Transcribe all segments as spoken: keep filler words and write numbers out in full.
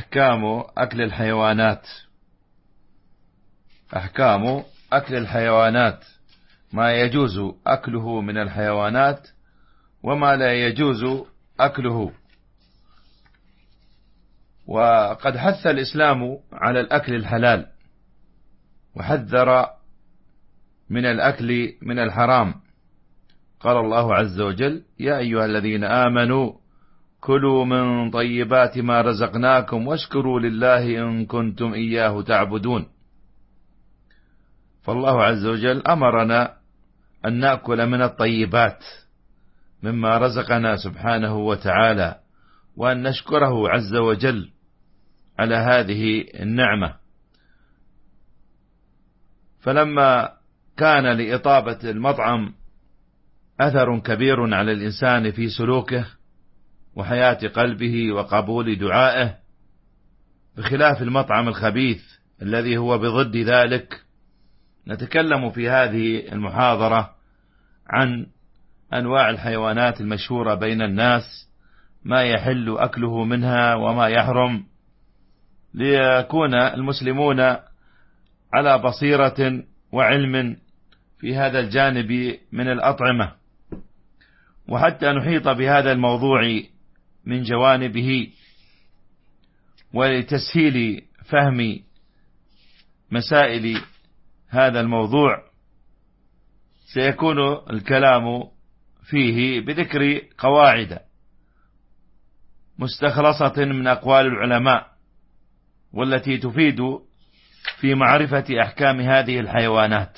أحكام أكل الحيوانات. أحكام أكل الحيوانات، ما يجوز أكله من الحيوانات وما لا يجوز أكله. وقد حث الإسلام على الأكل الحلال، وحذر من الأكل من الحرام. قال الله عز وجل: يا أيها الذين آمنوا كلوا من طيبات ما رزقناكم واشكروا لله إن كنتم إياه تعبدون. فالله عز وجل أمرنا أن نأكل من الطيبات مما رزقنا سبحانه وتعالى، وأن نشكره عز وجل على هذه النعمة. فلما كان لإطابة المطعم أثر كبير على الإنسان في سلوكه وحياة قلبه وقبول دعائه، بخلاف المطعم الخبيث الذي هو بضد ذلك، نتكلم في هذه المحاضرة عن أنواع الحيوانات المشهورة بين الناس، ما يحل أكله منها وما يحرم، ليكون المسلمون على بصيرة وعلم في هذا الجانب من الأطعمة. وحتى نحيط بهذا الموضوع من جوانبه، ولتسهيل فهم مسائل هذا الموضوع، سيكون الكلام فيه بذكر قواعد مستخلصة من أقوال العلماء، والتي تفيد في معرفة أحكام هذه الحيوانات.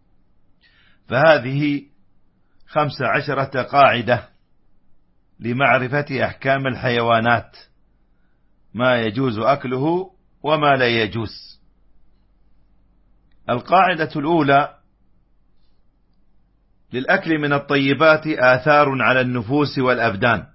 فهذه خمس عشرة قاعدة لمعرفة أحكام الحيوانات، ما يجوز أكله وما لا يجوز. القاعدة الأولى: للأكل من الطيبات آثار على النفوس والأبدان،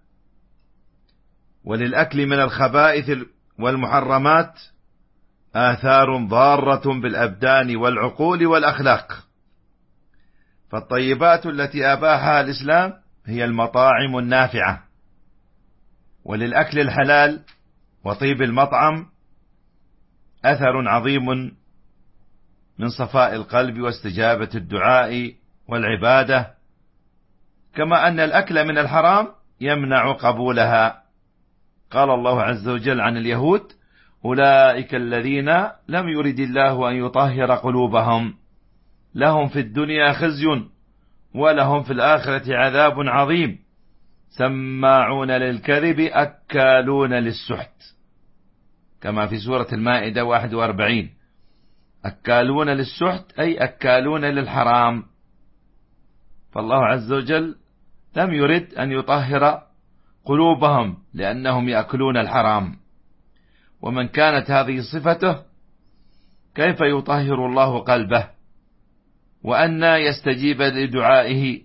وللأكل من الخبائث والمحرمات آثار ضارة بالأبدان والعقول والأخلاق. فالطيبات التي أباحها الإسلام هي المطاعم النافعة، وللأكل الحلال وطيب المطعم أثر عظيم من صفاء القلب واستجابة الدعاء والعبادة، كما أن الأكل من الحرام يمنع قبولها. قال الله عز وجل عن اليهود: أولئك الذين لم يرد الله أن يطهر قلوبهم لهم في الدنيا خزي ولهم في الآخرة عذاب عظيم سماعون للكذب أكالون للسحت، كما في سورة المائدة واحد وأربعين. أكالون للسحت أي أكالون للحرام. فالله عز وجل لم يرد أن يطهر قلوبهم لأنهم يأكلون الحرام، ومن كانت هذه صفته كيف يطهر الله قلبه وأن يستجيب لدعائه؟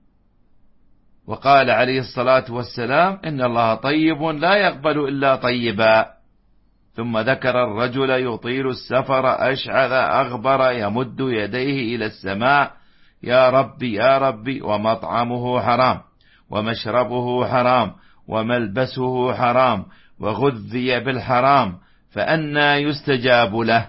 وقال عليه الصلاة والسلام: إن الله طيب لا يقبل إلا طيبا. ثم ذكر الرجل يطيل السفر أشعث أغبر يمد يديه إلى السماء: يا ربي يا ربي، ومطعمه حرام ومشربه حرام وملبسه حرام وغذي بالحرام فأنى يستجاب له.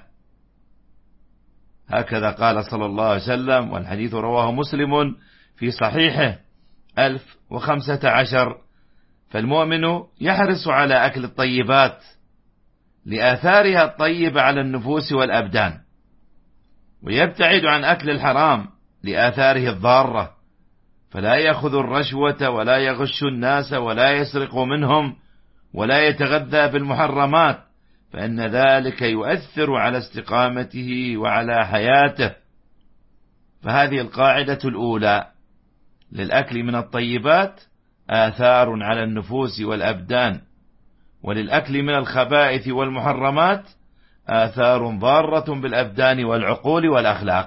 هكذا قال صلى الله عليه وسلم، والحديث رواه مسلم في صحيحه ألف وخمسة عشر. فالمؤمن يحرص على أكل الطيبات لآثارها الطيبة على النفوس والأبدان، ويبتعد عن أكل الحرام لآثاره الضارة، فلا يأخذ الرشوة ولا يغش الناس ولا يسرق منهم ولا يتغذى بالمحرمات، فإن ذلك يؤثر على استقامته وعلى حياته. فهذه القاعدة الأولى: للأكل من الطيبات آثار على النفوس والأبدان، وللأكل من الخبائث والمحرمات آثار ضارة بالأبدان والعقول والأخلاق.